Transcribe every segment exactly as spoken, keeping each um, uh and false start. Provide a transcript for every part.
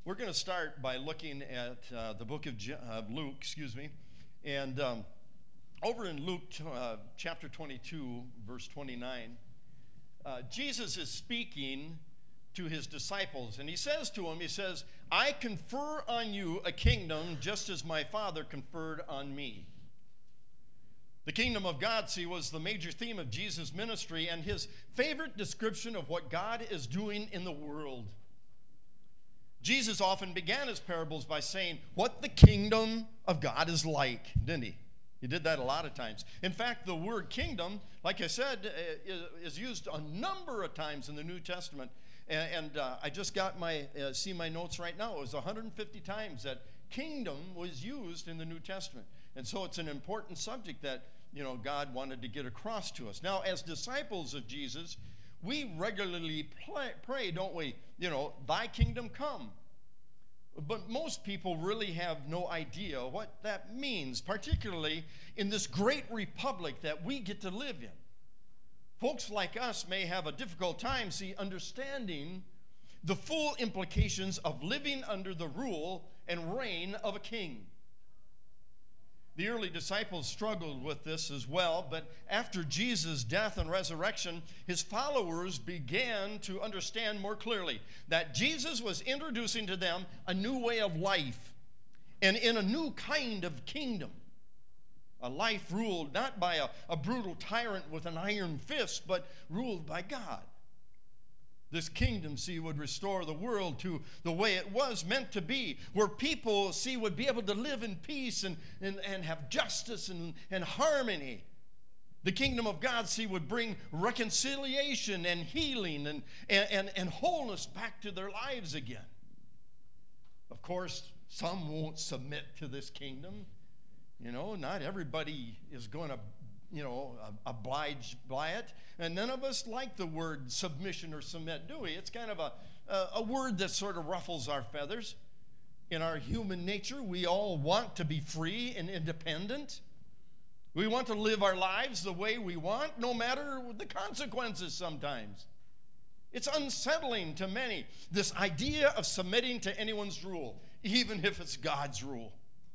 We're going to start by looking at uh, the book of, Je- of Luke, excuse me. And um, over in Luke uh, chapter twenty-two, verse twenty-nine, uh, Jesus is speaking to his disciples. And he says to them, he says, I confer on you a kingdom just as my Father conferred on me. The kingdom of God, see, was the major theme of Jesus' ministry and his favorite description of what God is doing in the world. Jesus often began his parables by saying what the kingdom of God is like, didn't he? He did that a lot of times. In fact, the word kingdom, like I said, is used a number of times in the New Testament. And uh, I just got my, uh, see my notes right now. It was one hundred fifty times that kingdom was used in the New Testament. And so it's an important subject that, you know, God wanted to get across to us. Now, as disciples of Jesus, we regularly play, pray, don't we? You know, thy kingdom come. But most people really have no idea what that means, particularly in this great republic that we get to live in. Folks like us may have a difficult time, see, understanding the full implications of living under the rule and reign of a king. The early disciples struggled with this as well, but after Jesus' death and resurrection, his followers began to understand more clearly that Jesus was introducing to them a new way of life and in a new kind of kingdom. A life ruled not by a, a brutal tyrant with an iron fist, but ruled by God. This kingdom, see, would restore the world to the way it was meant to be, where people, see, would be able to live in peace and, and, and have justice and, and harmony. The kingdom of God, see, would bring reconciliation and healing and, and, and, and wholeness back to their lives again. Of course, some won't submit to this kingdom. You know, not everybody is going to, you know, oblige by it. And none of us like the word submission or submit, do we? It's kind of a, a, a word that sort of ruffles our feathers. In our human nature, we all want to be free and independent. We want to live our lives the way we want, no matter the consequences sometimes. It's unsettling to many, this idea of submitting to anyone's rule, even if it's God's rule.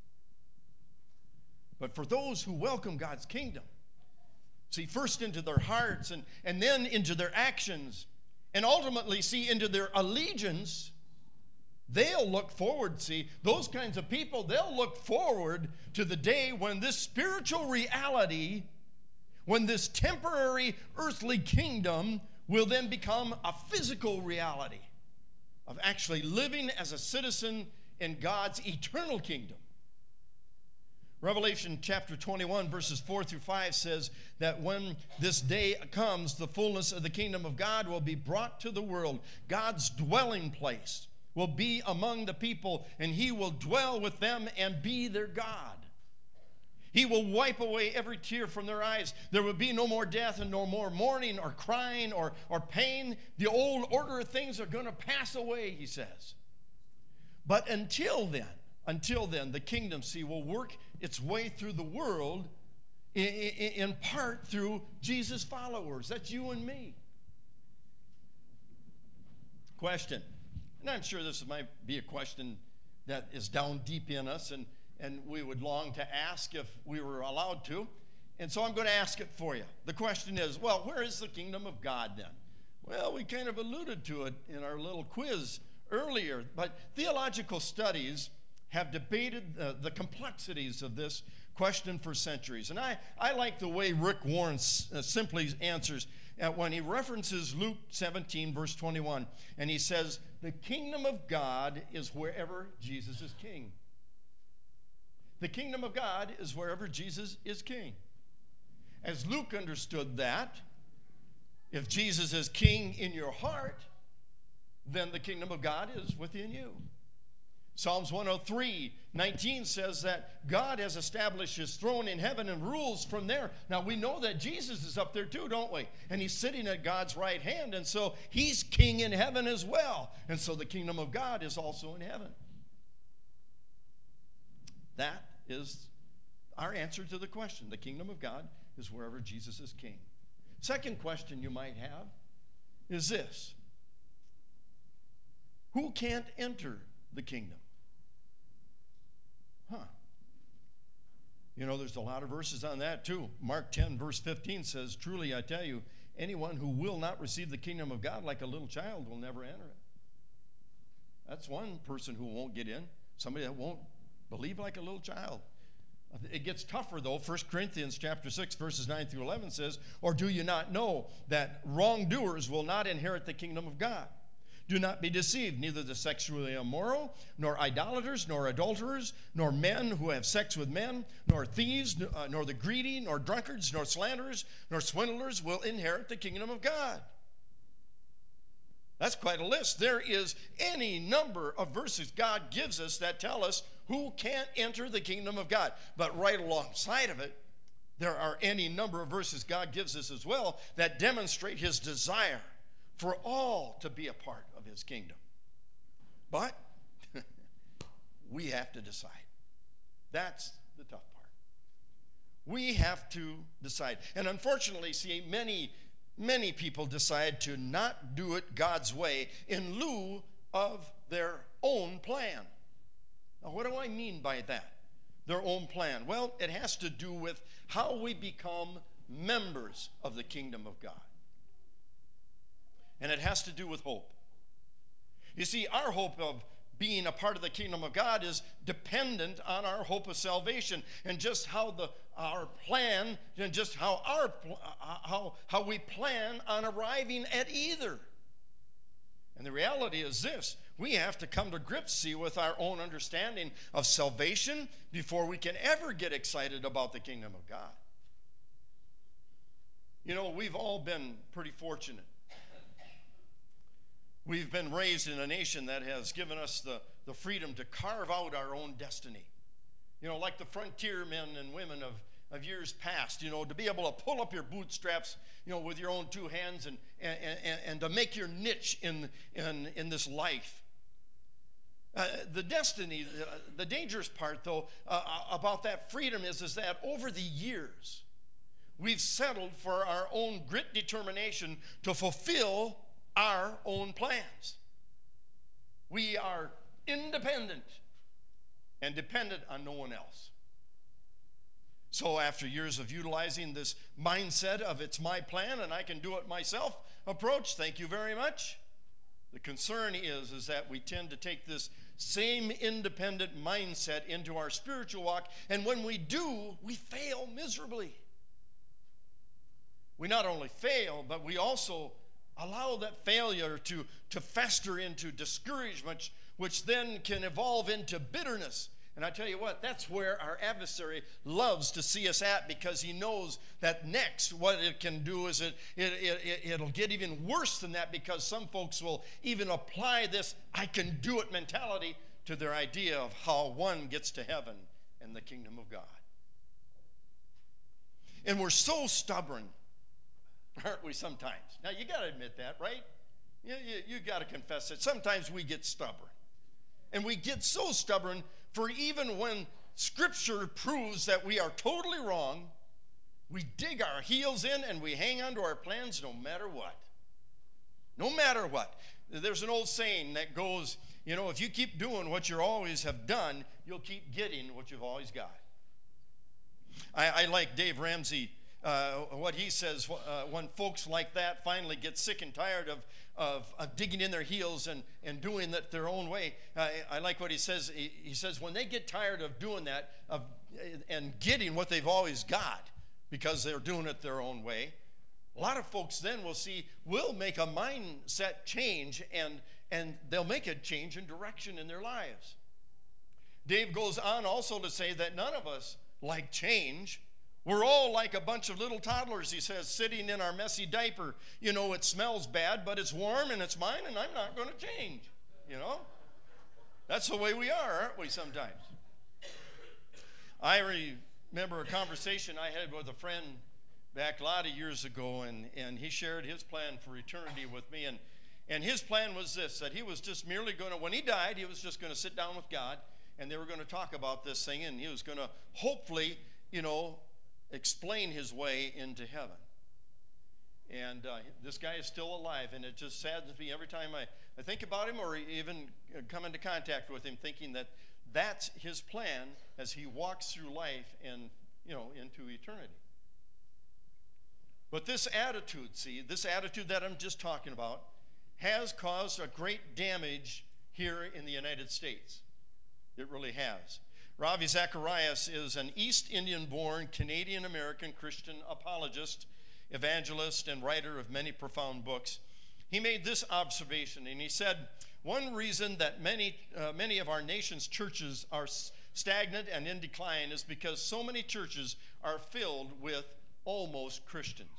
But for those who welcome God's kingdom, see, first into their hearts and, and then into their actions, and ultimately, see, into their allegiance, they'll look forward, see, those kinds of people, they'll look forward to the day when this spiritual reality, when this temporary earthly kingdom will then become a physical reality of actually living as a citizen in God's eternal kingdom. Revelation chapter twenty-one, verses four through five says that when this day comes, the fullness of the kingdom of God will be brought to the world. God's dwelling place will be among the people, and he will dwell with them and be their God. He will wipe away every tear from their eyes. There will be no more death and no more mourning or crying or, or pain. The old order of things are going to pass away, he says. But until then, Until then, the kingdom, see, will work its way through the world in, in, in part through Jesus' followers. That's you and me. Question. And I'm sure this might be a question that is down deep in us and, and we would long to ask if we were allowed to. And so I'm going to ask it for you. The question is, well, where is the kingdom of God then? Well, we kind of alluded to it in our little quiz earlier, but theological studies have debated uh, the complexities of this question for centuries. And I, I like the way Rick Warren s- uh, simply answers uh, when he references Luke seventeen, verse twenty-one, and he says, the kingdom of God is wherever Jesus is king. The kingdom of God is wherever Jesus is king. As Luke understood that, if Jesus is king in your heart, then the kingdom of God is within you. Psalms one oh three, nineteen says that God has established his throne in heaven and rules from there. Now, we know that Jesus is up there too, don't we? And he's sitting at God's right hand, and so he's king in heaven as well. And so the kingdom of God is also in heaven. That is our answer to the question. The kingdom of God is wherever Jesus is king. Second question you might have is this: who can't enter the kingdom. Huh. You know, there's a lot of verses on that too. Mark ten, verse fifteen says, truly I tell you, anyone who will not receive the kingdom of God like a little child will never enter it. That's one person who won't get in. Somebody that won't believe like a little child. It gets tougher though. First Corinthians chapter six, verses nine through eleven says, or do you not know that wrongdoers will not inherit the kingdom of God? Do not be deceived, neither the sexually immoral, nor idolaters, nor adulterers, nor men who have sex with men, nor thieves, uh, nor the greedy, nor drunkards, nor slanderers, nor swindlers will inherit the kingdom of God. That's quite a list. There is any number of verses God gives us that tell us who can't enter the kingdom of God. But right alongside of it, there are any number of verses God gives us as well that demonstrate his desire for all to be a part of his kingdom. But we have to decide. That's the tough part. We have to decide. And unfortunately, see, many, many people decide to not do it God's way in lieu of their own plan. Now, what do I mean by that? Their own plan. Well, it has to do with how we become members of the kingdom of God. And it has to do with hope. You see, our hope of being a part of the kingdom of God is dependent on our hope of salvation and just how the our plan and just how our how how we plan on arriving at either. And the reality is this: we have to come to grips, see, with our own understanding of salvation before we can ever get excited about the kingdom of God. You know, we've all been pretty fortunate. We've been raised in a nation that has given us the, the freedom to carve out our own destiny. You know, like the frontier men and women of, of years past, you know, to be able to pull up your bootstraps, you know, with your own two hands and, and, and, and to make your niche in, in, in this life. Uh, the destiny, the, the dangerous part, though, uh, about that freedom is, is that over the years, we've settled for our own grit determination to fulfill our own plans. We are independent and dependent on no one else. So after years of utilizing this mindset of it's my plan and I can do it myself approach, thank you very much. The concern is, is that we tend to take this same independent mindset into our spiritual walk, and when we do, we fail miserably. We not only fail, but we also allow that failure to, to fester into discouragement, which then can evolve into bitterness. And I tell you what, that's where our adversary loves to see us at, because he knows that next what it can do is it, it, it, it'll get even worse than that, because some folks will even apply this I can do it mentality to their idea of how one gets to heaven and the kingdom of God. And we're so stubborn, aren't we, sometimes? Now, you got to admit that, right? You, you, you got to confess that sometimes we get stubborn. And we get so stubborn for even when Scripture proves that we are totally wrong, we dig our heels in and we hang on to our plans no matter what. No matter what. There's an old saying that goes, you know, if you keep doing what you always have done, you'll keep getting what you've always got. I, I like Dave Ramsey. Uh, what he says, uh, when folks like that finally get sick and tired of, of, of digging in their heels and, and doing it their own way, uh, I like what he says. He, he says when they get tired of doing that of, and getting what they've always got because they're doing it their own way, a lot of folks then will see, will make a mindset change, and, and they'll make a change in direction in their lives. Dave goes on also to say that none of us like change. We're all like a bunch of little toddlers, he says, sitting in our messy diaper. You know, it smells bad, but it's warm and it's mine, and I'm not going to change, you know? That's the way we are, aren't we, sometimes? I remember a conversation I had with a friend back a lot of years ago, and, and he shared his plan for eternity with me. And, and his plan was this, that he was just merely going to, when he died, he was just going to sit down with God, and they were going to talk about this thing, and he was going to hopefully, you know, explain his way into heaven. And uh, this guy is still alive, and it just saddens me every time I, I think about him or even come into contact with him thinking that that's his plan as he walks through life and, you know, into eternity. But this attitude, see, this attitude that I'm just talking about has caused a great damage here in the United States. It really has. Ravi Zacharias is an East Indian-born Canadian-American Christian apologist, evangelist, and writer of many profound books. He made this observation, and he said, one reason that many, uh, many of our nation's churches are stagnant and in decline is because so many churches are filled with almost Christians.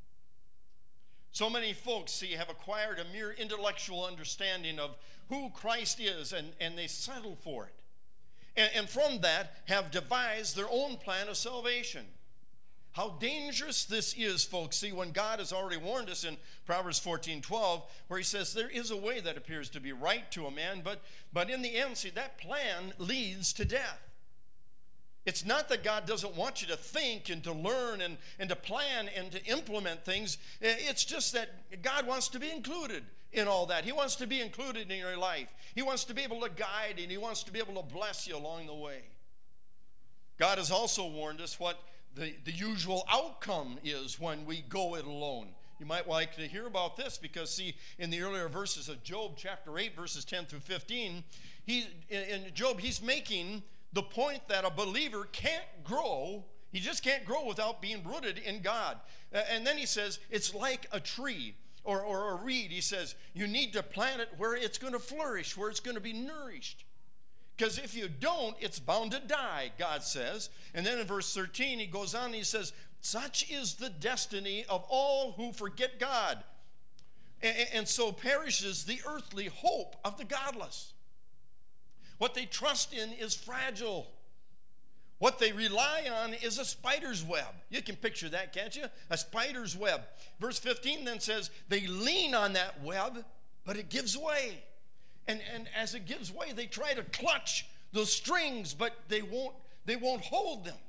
So many folks, see, have acquired a mere intellectual understanding of who Christ is, and, and they settle for it. And, and from that have devised their own plan of salvation. How dangerous this is, folks. See, when God has already warned us in Proverbs fourteen twelve, where he says, there is a way that appears to be right to a man, but, but in the end, see, that plan leads to death. It's not that God doesn't want you to think and to learn and, and to plan and to implement things. It's just that God wants to be included in all that. He wants to be included in your life. He wants to be able to guide, and he wants to be able to bless you along the way. God has also warned us what the, the usual outcome is when we go it alone. You might like to hear about this because, see, in the earlier verses of Job chapter eight, verses ten through fifteen, he, in Job, he's making the point that a believer can't grow. He just can't grow without being rooted in God. And then he says, it's like a tree or, or a reed. He says, you need to plant it where it's going to flourish, where it's going to be nourished. Because if you don't, it's bound to die, God says. And then in verse thirteen, he goes on and he says, such is the destiny of all who forget God. And, and so perishes the earthly hope of the godless. What they trust in is fragile. What they rely on is a spider's web. You can picture that, can't you? A spider's web. Verse fifteen then says, they lean on that web, but it gives way. And, and as it gives way, they try to clutch those strings, but they won't, they won't hold them.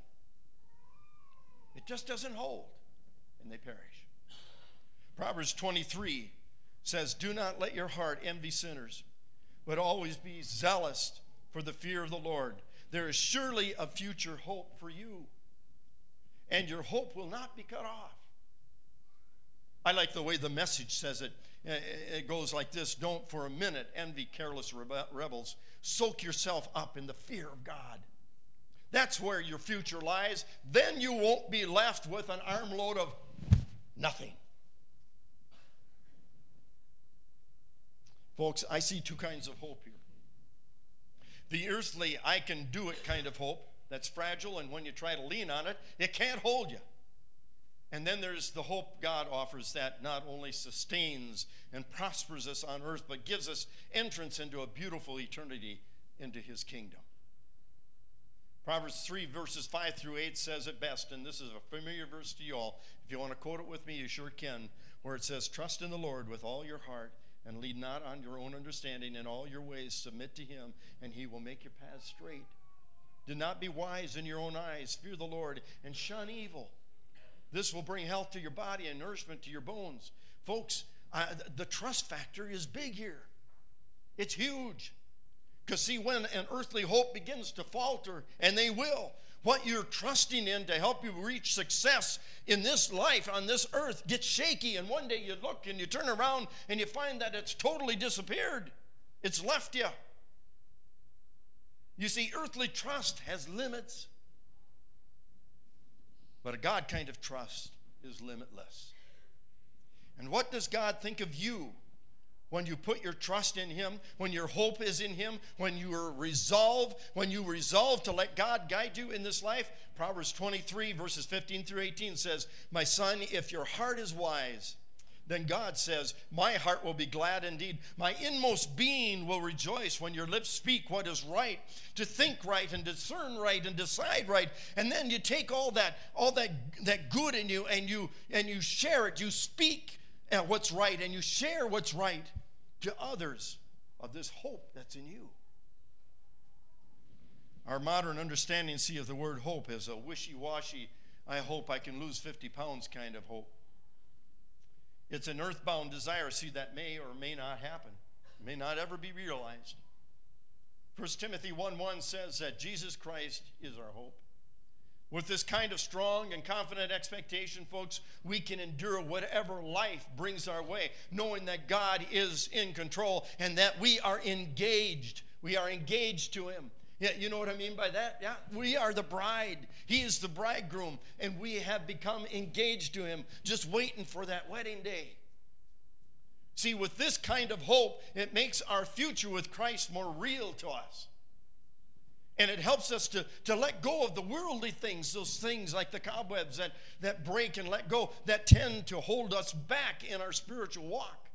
It just doesn't hold, and they perish. Proverbs twenty-three says, do not let your heart envy sinners, but always be zealous for the fear of the Lord. There is surely a future hope for you, and your hope will not be cut off. I like the way the Message says it. It goes like this: don't for a minute envy careless rebels. Soak yourself up in the fear of God. That's where your future lies. Then you won't be left with an armload of nothing. Folks, I see two kinds of hope here. The earthly, I can do it kind of hope that's fragile, and when you try to lean on it, it can't hold you. And then there's the hope God offers that not only sustains and prospers us on earth, but gives us entrance into a beautiful eternity into his kingdom. Proverbs three, verses five through eight says it best, and this is a familiar verse to you all. If you want to quote it with me, you sure can, where it says, trust in the Lord with all your heart, and lean not on your own understanding. In all your ways submit to him, and he will make your paths straight. Do not be wise in your own eyes. Fear the Lord, and shun evil. This will bring health to your body and nourishment to your bones. Folks, uh, the trust factor is big here. It's huge. Because see, when an earthly hope begins to falter, and they will, what you're trusting in to help you reach success in this life, on this earth, gets shaky. And one day you look and you turn around and you find that it's totally disappeared. It's left you. You see, earthly trust has limits. But a God kind of trust is limitless. And what does God think of you when you put your trust in him, when your hope is in him, when you are resolved, when you resolve to let God guide you in this life? Proverbs twenty-three, verses fifteen through eighteen says, my son, if your heart is wise, then God says, my heart will be glad indeed. My inmost being will rejoice when your lips speak what is right, to think right and discern right and decide right. And then you take all that, all that, that good in you and you and you share it. You speak what's right and you share what's right to others of this hope that's in you. Our modern understanding, see, of the word hope is a wishy-washy, I hope I can lose fifty pounds kind of hope. It's an earthbound desire, see, that may or may not happen. may not ever be realized. First Timothy one one says that Jesus Christ is our hope. With this kind of strong and confident expectation, folks, we can endure whatever life brings our way, knowing that God is in control and that we are engaged. We are engaged to him. Yeah, you know what I mean by that? Yeah, we are the bride. He is the bridegroom, and we have become engaged to him, just waiting for that wedding day. See, with this kind of hope, it makes our future with Christ more real to us. And it helps us to, to let go of the worldly things, those things like the cobwebs that, that break and let go, that tend to hold us back in our spiritual walk.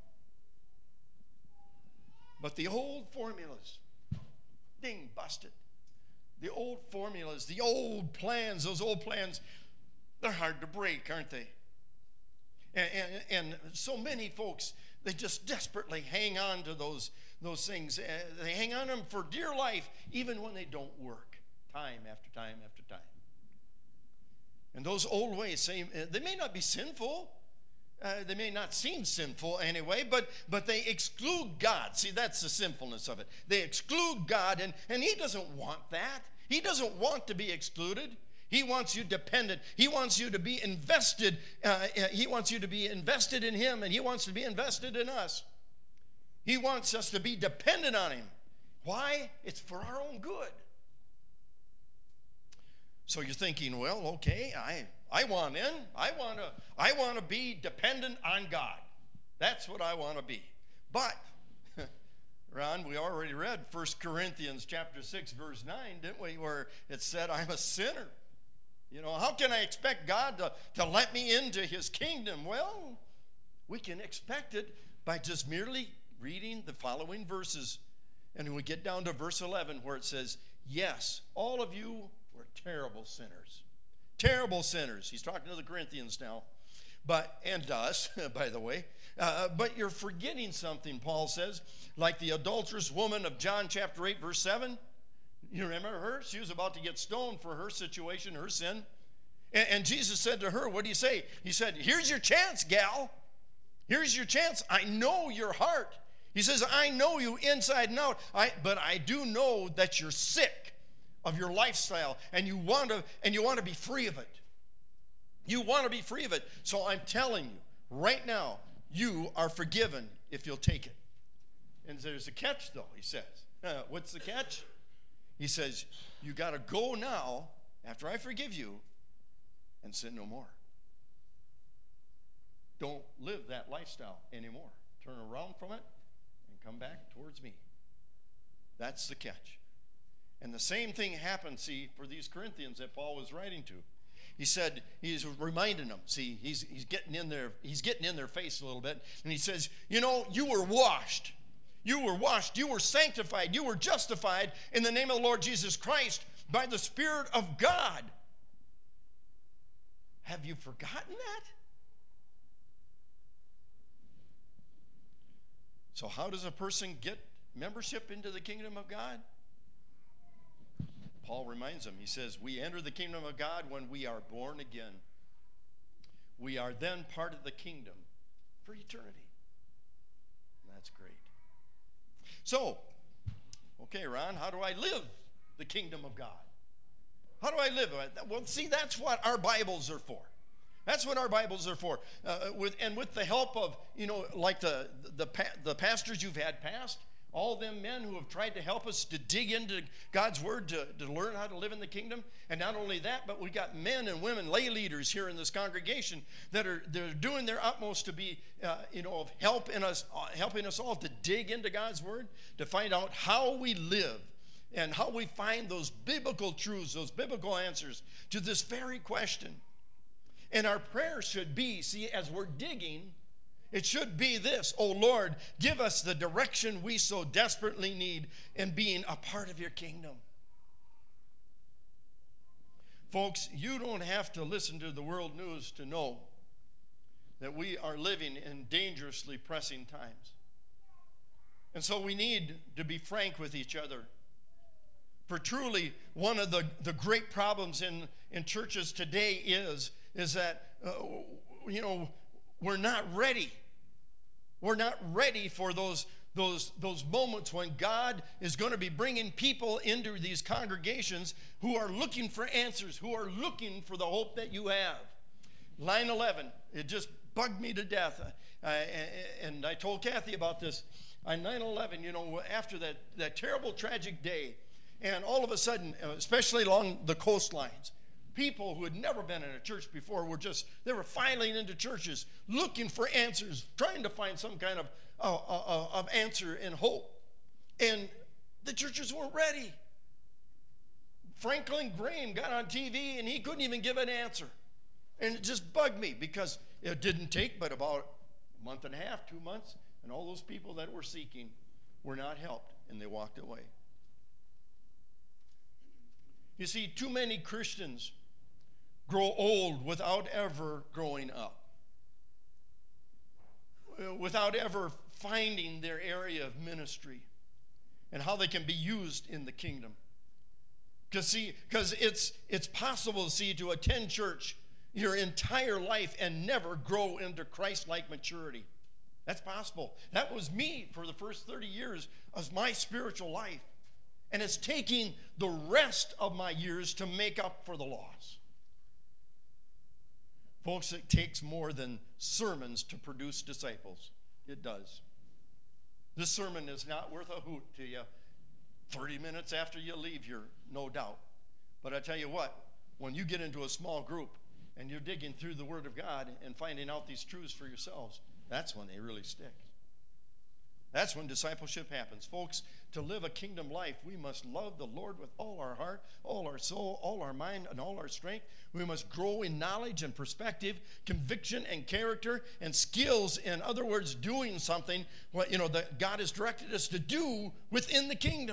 But the old formulas, ding, busted. The old formulas, the old plans, those old plans, they're hard to break, aren't they? And, and, and so many folks, they just desperately hang on to those, those things. Uh, they hang on to them for dear life, even when they don't work, time after time after time. And those old ways, say, uh, they may not be sinful. Uh, they may not seem sinful anyway, but, but they exclude God. See, that's the sinfulness of it. They exclude God, and, and he doesn't want that. He doesn't want to be excluded. He wants you dependent. He wants you to be invested. Uh, he wants you to be invested in him, and he wants to be invested in us. He wants us to be dependent on him. Why? It's for our own good. So you're thinking, well, okay, I, I want in. I want to I want to be dependent on God. That's what I want to be. But, Ron, we already read First Corinthians chapter six, verse nine, didn't we, where it said, I'm a sinner. You know, how can I expect God to, to let me into his kingdom? Well, we can expect it by just merely reading the following verses. And we get down to verse eleven where it says, yes, all of you were terrible sinners. Terrible sinners. He's talking to the Corinthians now. But, and us, by the way. Uh, but you're forgetting something, Paul says, like the adulterous woman of John chapter eight, verse seven. You remember her? She was about to get stoned for her situation, her sin. And, and Jesus said to her, what do you say? He said, here's your chance, gal. Here's your chance. I know your heart. He says, I know you inside and out, I, but I do know that you're sick of your lifestyle, and you want to, and you want to be free of it. You want to be free of it. So I'm telling you, right now, you are forgiven if you'll take it. And there's a catch, though, he says. Uh, what's the catch? He says, you got to go now, after I forgive you, and sin no more. Don't live that lifestyle anymore. Turn around from it and come back towards me. That's the catch. And the same thing happened, see, for these Corinthians that Paul was writing to. He said, he's reminding them, see, he's, he's getting in their, he's getting in their face a little bit. And he says, you know, you were washed. You were washed. You were sanctified. You were justified in the name of the Lord Jesus Christ by the Spirit of God. Have you forgotten that? So how does a person get membership into the kingdom of God? Paul reminds them, he says, we enter the kingdom of God when we are born again. We are then part of the kingdom for eternity. And that's great. So, okay, Ron, how do I live the kingdom of God? How do I live it? Well, see, that's what our Bibles are for. That's what our Bibles are for. Uh, with, and with the help of, you know, like the, the, the pastors you've had past, all them men who have tried to help us to dig into God's word to, to learn how to live in the kingdom. And not only that, but we got men and women, lay leaders here in this congregation that are they're doing their utmost to be, uh, you know, of help in us, uh, helping us all to dig into God's word, to find out how we live and how we find those biblical truths, those biblical answers to this very question. And our prayer should be, see, as we're digging, it should be this: oh Lord, give us the direction we so desperately need in being a part of your kingdom. Folks, you don't have to listen to the world news to know that we are living in dangerously pressing times. And so we need to be frank with each other. For truly, one of the, the great problems in, in churches today is, is that, uh, you know, we're not ready. We're not ready for those, those, those moments when God is going to be bringing people into these congregations who are looking for answers, who are looking for the hope that you have. nine eleven, it just bugged me to death. Uh, and I told Kathy about this. On nine eleven, you know, after that, that terrible, tragic day, and all of a sudden, especially along the coastlines, people who had never been in a church before were just, they were filing into churches, looking for answers, trying to find some kind of, uh, uh, of answer and hope. And the churches weren't ready. Franklin Graham got on T V, and he couldn't even give an answer. And it just bugged me, because it didn't take but about a month and a half, two months, and all those people that were seeking were not helped, and they walked away. You see, too many Christians grow old without ever growing up, without ever finding their area of ministry and how they can be used in the kingdom. Because see, because it's it's possible to see to attend church your entire life and never grow into Christ-like maturity. That's possible. That was me for the first thirty years of my spiritual life. And it's taking the rest of my years to make up for the loss. Folks, it takes more than sermons to produce disciples. It does. This sermon is not worth a hoot to you thirty minutes after you leave here, no doubt. But I tell you what, when you get into a small group and you're digging through the Word of God and finding out these truths for yourselves, that's when they really stick. That's when discipleship happens. Folks, to live a kingdom life, we must love the Lord with all our heart, all our soul, all our mind, and all our strength. We must grow in knowledge and perspective, conviction and character, and skills. In other words, doing something what you know that God has directed us to do within the kingdom.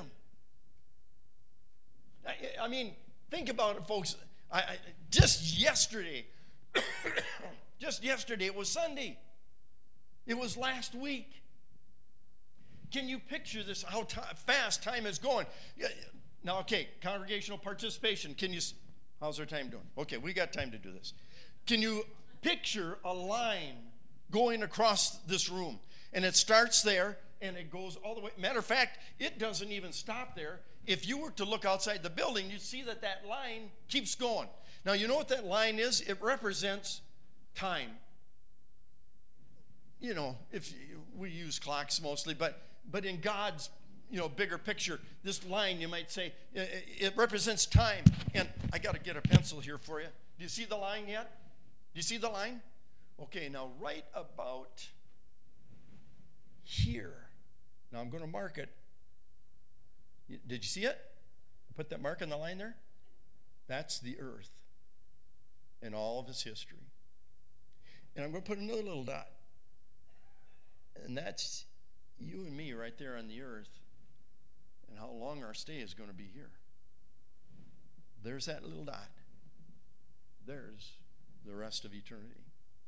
I, I mean, think about it, folks. I, I, just yesterday, just yesterday, it was Sunday. It was last week. Can you picture this, how t- fast time is going? Now, okay, congregational participation. Can you, how's our time doing? Okay, we got time to do this. Can you picture a line going across this room? And it starts there, and it goes all the way. Matter of fact, it doesn't even stop there. If you were to look outside the building, you'd see that that line keeps going. Now, you know what that line is? It represents time. You know, if you, we use clocks mostly, but But in God's, you know, bigger picture, this line, you might say, it represents time. And I got to get a pencil here for you. Do you see the line yet? Do you see the line? Okay, now right about here. Now I'm going to mark it. Did you see it? Put that mark on the line there? That's the earth in all of its history. And I'm going to put another little dot. And that's you and me right there on the earth, and how long our stay is going to be here. There's that little dot. There's the rest of eternity.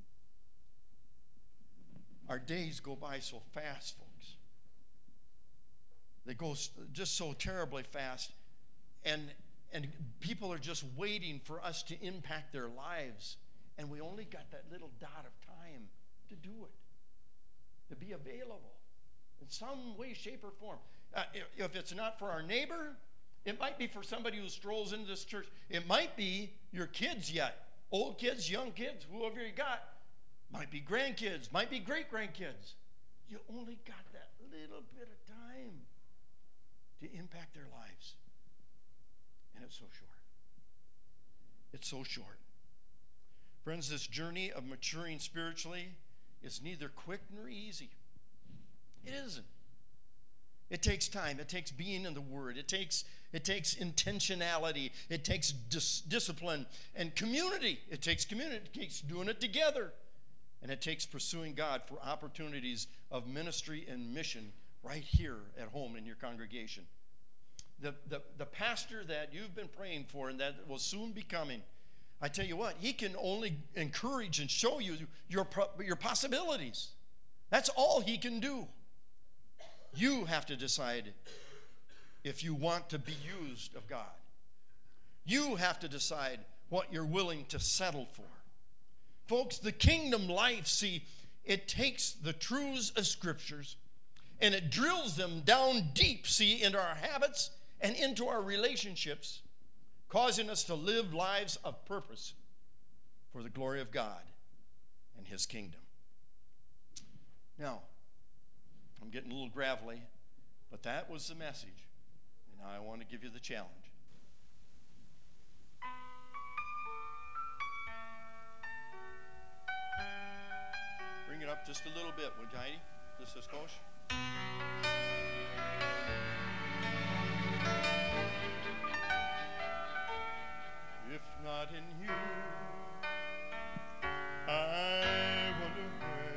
Our days go by so fast, folks. They go just so terribly fast, and and people are just waiting for us to impact their lives, and we only got that little dot of time to do it, to be available. In some way, shape, or form. Uh, if it's not for our neighbor, it might be for somebody who strolls into this church. It might be your kids yet. Old kids, young kids, whoever you got. Might be grandkids, might be great-grandkids. You only got that little bit of time to impact their lives. And it's so short. It's so short. Friends, this journey of maturing spiritually is neither quick nor easy. It isn't. It takes time. It takes being in the Word. It takes it takes intentionality. It takes dis- discipline and community. It takes community. It takes doing it together. And it takes pursuing God for opportunities of ministry and mission right here at home in your congregation. The, the, the pastor that you've been praying for and that will soon be coming, I tell you what, he can only encourage and show you your, your possibilities. That's all he can do. You have to decide if you want to be used of God. You have to decide what you're willing to settle for. Folks, the kingdom life, see, it takes the truths of scriptures And it drills them down deep, see, into our habits and into our relationships, causing us to live lives of purpose for the glory of God and his kingdom. Now, I'm getting a little gravelly, but that was the message. And now I want to give you the challenge. Bring it up just a little bit, would you, Heidi? Just a skosh. If not in you, I wonder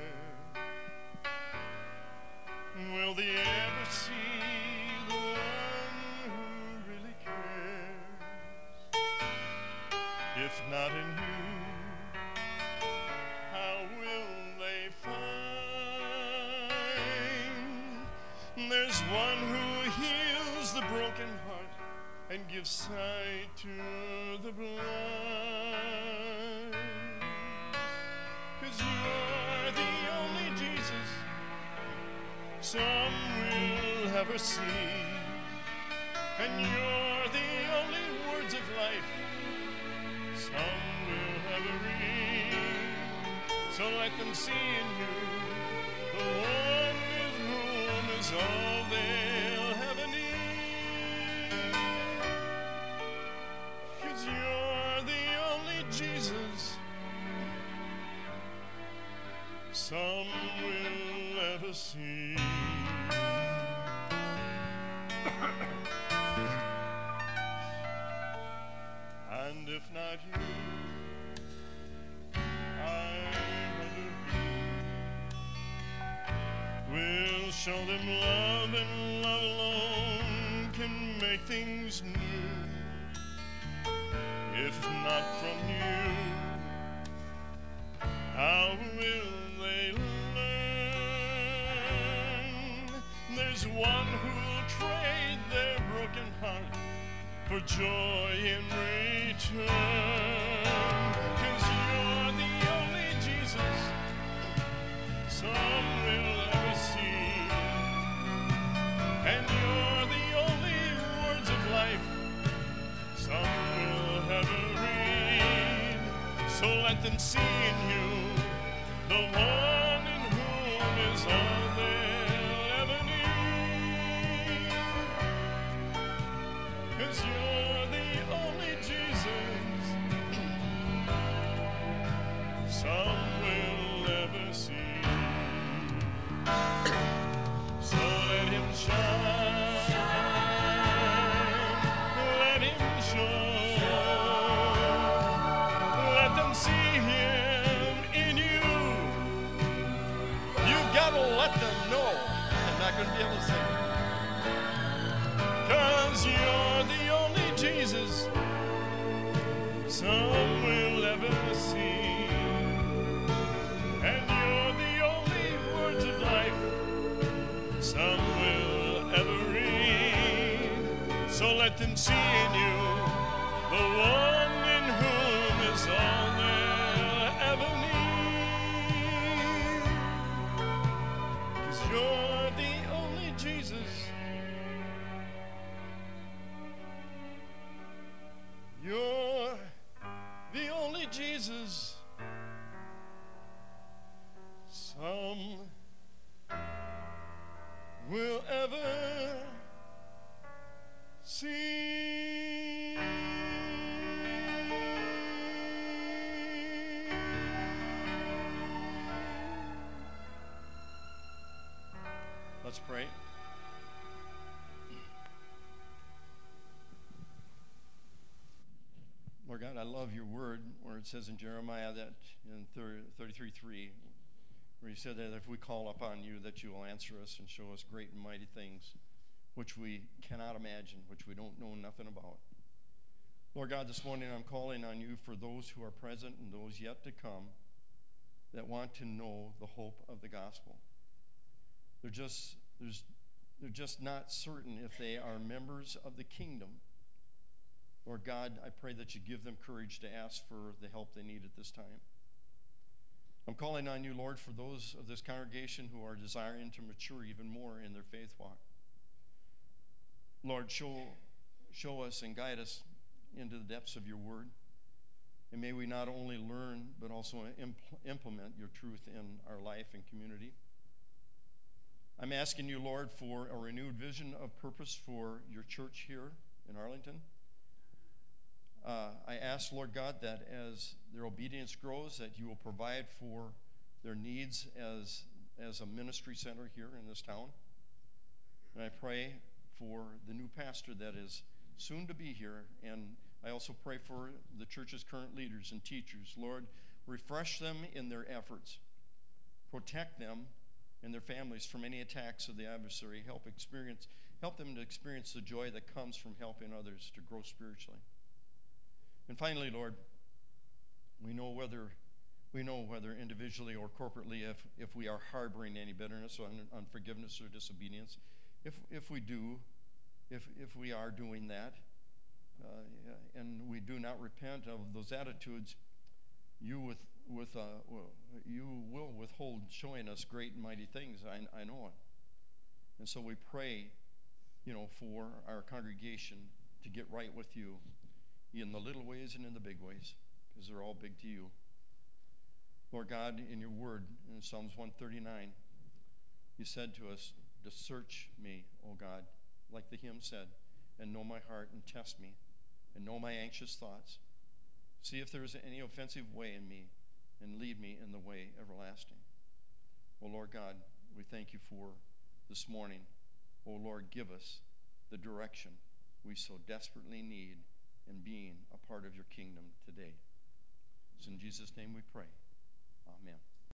where will they ever see the one who really cares? If not in you, how will they find there's one who heals the broken heart and gives sight to the blind? 'Cause you're the only Jesus some will ever see, and you're the only words of life some will ever read. So let them see in you the one with whom is all they'll ever need. 'Cause you're the only Jesus some will ever see. And if not you, I wonder who will show them love, and love alone can make things new. If not from you, how will they learn? There's one who'll trade their broken heart for joy in return. 'Cause you're the only Jesus some will ever see, and you're the only words of life some will ever read. So let them see in you the one in whom is all they'll ever need. 'Cause you're the only Jesus some will ever see. So let him shine, let him show, let them see him in you. You've got to let them know. I'm not going to be able to sing. 'Cause you're the only Jesus some will ever see, and you're the only words of life some will ever read. So let them see in you the one in whom is all they'll ever need. 'Cause you're the only Jesus. You're the only Jesus some will ever see. Let's pray. Lord God, I love your word where it says in Jeremiah that in thirty-three three, where you said that if we call upon you, that you will answer us and show us great and mighty things which we cannot imagine, which we don't know nothing about. Lord God, this morning I'm calling on you for those who are present and those yet to come that want to know the hope of the gospel. They're just, there's, they're just not certain if they are members of the kingdom. Lord God, I pray that you give them courage to ask for the help they need at this time. I'm calling on you, Lord, for those of this congregation who are desiring to mature even more in their faith walk. Lord, show, show us and guide us into the depths of your word. And may we not only learn, but also impl- implement your truth in our life and community. I'm asking you, Lord, for a renewed vision of purpose for your church here in Arlington. Uh, I ask, Lord God, that as their obedience grows, that you will provide for their needs as, as a ministry center here in this town. And I pray for the new pastor that is soon to be here, and I also pray for the church's current leaders and teachers. Lord, refresh them in their efforts. Protect them and their families from any attacks of the adversary. Help experience, help them to experience the joy that comes from helping others to grow spiritually. And finally, Lord, we know whether we know whether individually or corporately if, if we are harboring any bitterness or un- unforgiveness or disobedience. If if we do, if if we are doing that, uh, and we do not repent of those attitudes, you with with uh, well, you will withhold showing us great and mighty things. I I know it. And so we pray, you know, for our congregation to get right with you in the little ways and in the big ways, because they're all big to you. Lord God, in your word, in Psalms one thirty-nine, you said to us to search me, O God, like the hymn said, and know my heart and test me, and know my anxious thoughts. See if there is any offensive way in me, and lead me in the way everlasting. O Lord God, we thank you for this morning. O Lord, give us the direction we so desperately need in being a part of your kingdom today. It's in Jesus' name we pray. Amen.